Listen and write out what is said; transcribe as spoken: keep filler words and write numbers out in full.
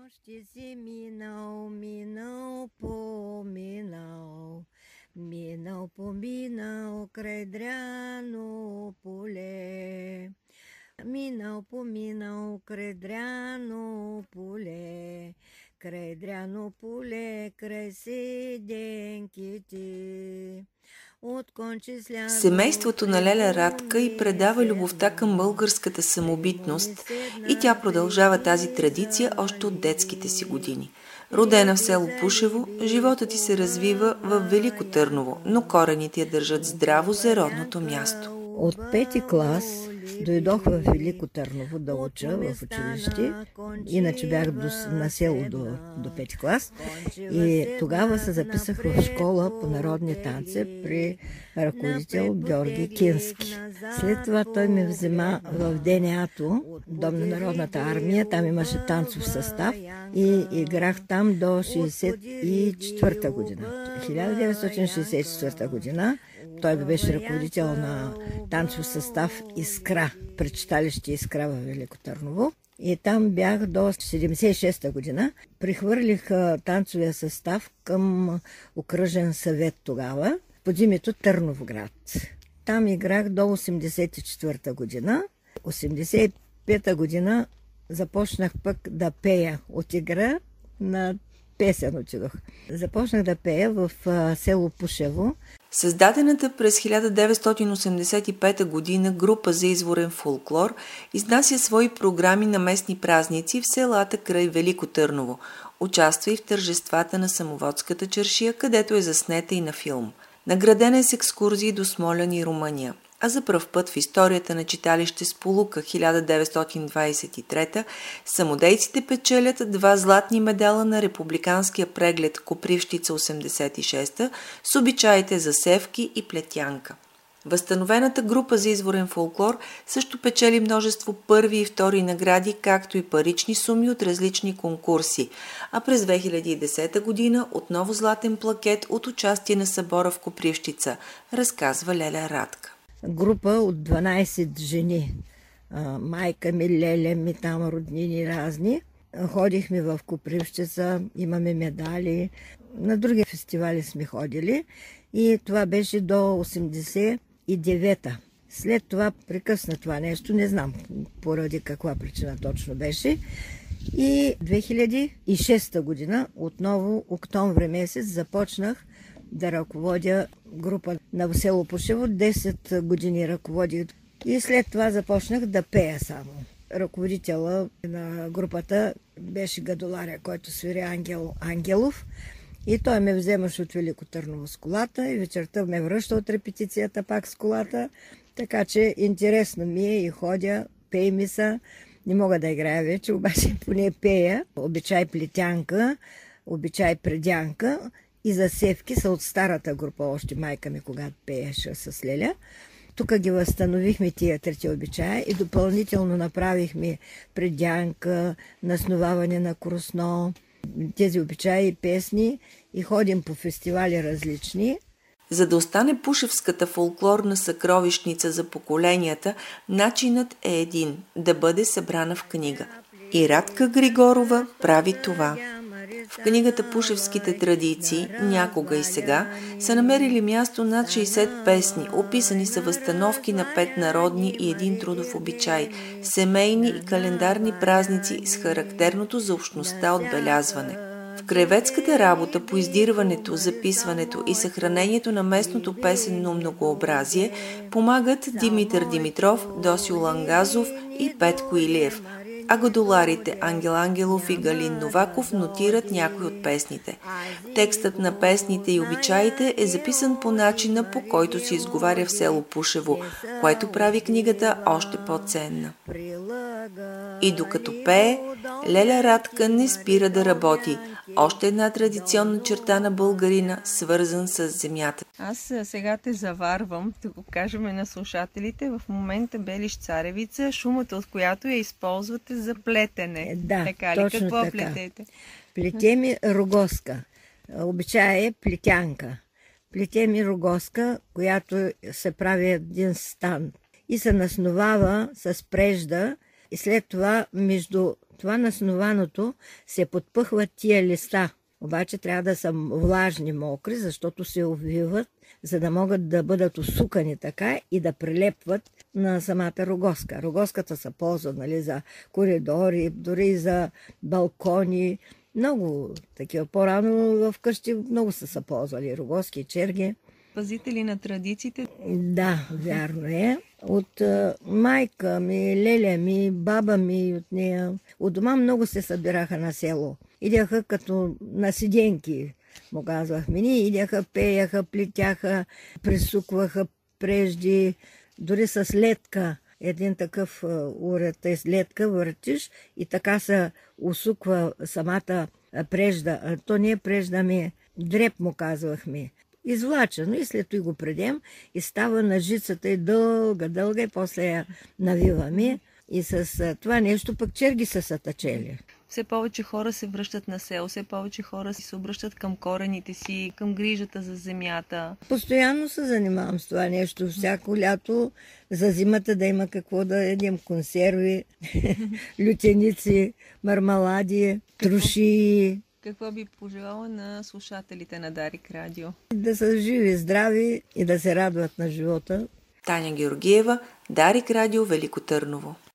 Нощи си минал, минал, поминал, минал, поминал край дряно поле. Минал, поминал край дряно поле, край дряно поле, край седенките. От конче слязо, Семейството на Леля Радка й предава любовта към българската самобитност и тя продължава тази традиция още от детските си години. Родена в село Пушево, животът й се развива в Велико Търново, но корените я държат здраво за родното място. От пети клас дойдох в Велико Търново да уча в училище, иначе бях до, на село до, до пети клас и тогава се записах в школа по народни танци при ръководител Георги Кински. След това той ме взема в ДНА-то, Дом на Народната армия, там имаше танцов състав и играх там до шейсет и четвърта година. хиляда деветстотин шейсет и четвърта година той беше ръководител на танцов състав Искра, пред читалище Искра в Велико Търново. И там бях до седемдесет и шеста година. Прихвърлих танцовия състав към окръжен съвет тогава, под името Търновград. Там играх до осемдесет и четвърта година. осемдесет и пета година започнах пък да пея от игра на песен отидох. Започнах да пея в село Пушево. Създадената през хиляда деветстотин осемдесет и пета година група за изворен фолклор изнася свои програми на местни празници в селата край Велико Търново. Участва и в тържествата на Самоводската чаршия, където е заснета и на филм. Наградена е с екскурзии до Смолян и Румъния. А за пръв път в историята на читалище Сполука хиляда деветстотин двадесет и трета самодейците печелят два златни медала на републиканския преглед Копривщица осемдесет и шеста с обичаите за севки и плетянка. Възстановената група за изворен фолклор също печели множество първи и втори награди, както и парични суми от различни конкурси, а през две хиляди и десета година отново златен плакет от участие на събора в Копривщица, разказва Леля Радка. Група от дванадесет жени. Майка ми, леля ми, там роднини разни. Ходихме в Копривщица, имаме медали. На други фестивали сме ходили. И това беше до осемдесет и девета. След това прекъсна това нещо, не знам поради каква причина точно беше. И две хиляди и шеста година, отново октомври месец, започнах да ръководя група на село Пушево. десет години ръководих и след това започнах да пея само. Ръководителя на групата беше гадоларя, който свири Ангел Ангелов. И той ме вземаше от Велико Търново с колата и вечерта ме връща от репетицията пак с колата. Така че интересно ми е и ходя, пей ми са. Не мога да играя вече, обаче поне пея. Обичай плетянка, обичай предянка. И за севки са от старата група, още майка ми, когато пееше с Леля. Тук ги възстановихме тия трети обичая и допълнително направихме предянка, насноваване на кросно, тези обичаи и песни и ходим по фестивали различни. За да остане пушевската фолклорна съкровищница за поколенията, начинът е един – да бъде събрана в книга. И Радка Григорова прави това. В книгата Пушевските традиции, някога и сега, са намерили място над шейсет песни, описани са възстановки на пет народни и един трудов обичай, семейни и календарни празници с характерното за общността отбелязване. В кревецката работа по издирването, записването и съхранението на местното песенно многообразие помагат Димитър Димитров, Досю Лангазов и Петко Илиев, а гадоларите Ангел Ангелов и Галин Новаков нотират някои от песните. Текстът на песните и обичаите е записан по начина, по който се изговаря в село Пушево, което прави книгата още по-ценна. И докато пее, Леля Радка не спира да работи. Още една традиционна черта на българина, свързан с земята. Аз сега те заварвам, да го кажем на слушателите. В момента белиш царевица, шумата от която я използвате за плетене. Да, така ли? точно Какво така. плетете? Плете ми рогоска. Обичай е плетянка. Плете ми рогоска, която се прави един стан и се насновава с прежда и след това между това наснованото се подпъхват тия листа. Обаче трябва да са влажни, мокри, защото се увиват, за да могат да бъдат усукани така и да прилепват на самата рогозка. Рогозката се ползва, нали, за коридори, дори за балкони. Много такива. По-рано вкъщи много са се ползвали рогозки и черги. Пазители на традициите? Да, вярно е. От а, майка ми, леля ми, баба ми, от нея. От дома много се събираха на село. Идяха като на седенки, му казвахме. Ние идяха, пеяха, плетяха, присукваха прежди, дори с ледка. Един такъв уред, т.е. ледка въртиш и така се усуква самата прежда. То не е прежда, ми дреп, му казвахме. Извлачено и след това го предем и става на жицата и дълга, дълга и после я навиваме. И с това нещо пък черги са сътъчели. Все повече хора се връщат на село, все повече хора се обръщат към корените си, към грижата за земята. Постоянно се занимавам с това нещо. Всяко лято за зимата да има какво да едем. Консерви, лютеници, мармалади, труши. Какво би пожелала на слушателите на Дарик Радио? Да са живи, здрави и да се радват на живота. Таня Георгиева, Дарик Радио, Велико Търново.